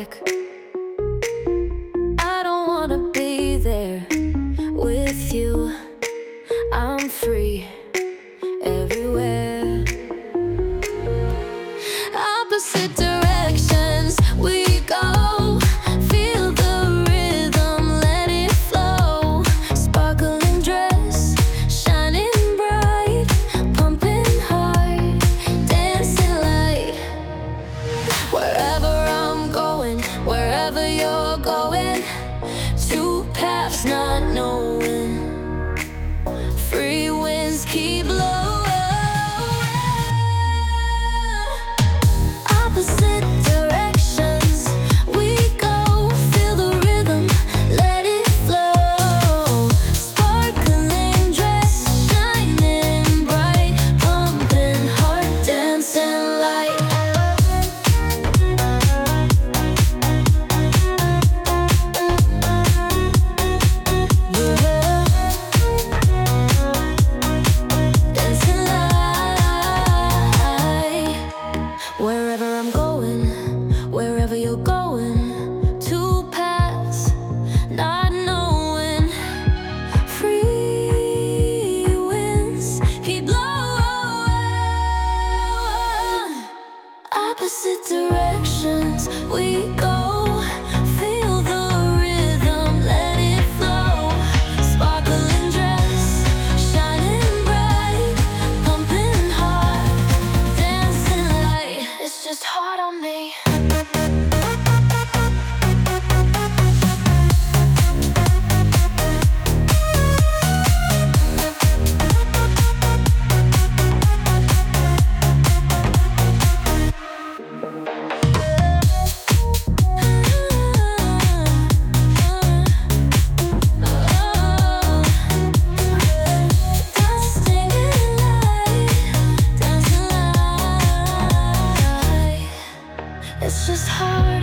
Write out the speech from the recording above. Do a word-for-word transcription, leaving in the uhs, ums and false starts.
back. I don't wanna be there with you. I'm free everywhere. Opposite directions we go. Feel the rhythm, let it flow. Sparkling dress, shining bright, pumping heart, dancing light. Wherever I'm going, wherever you're going, two paths not knowing. Free winds keep blowing. Opposite directions we go. Feel the rhythm, let it flow. Sparkling dress, shining bright, pumping heart, dancing light. Wherever I'm going, wherever you're going, two paths, not knowing. Free winds keep blowing. Opposite directions we go. Feel the rhythm, let it flow. Sparkling dress, shining bright, pumping heart, dancing light. It's just hard on me. It's just hard.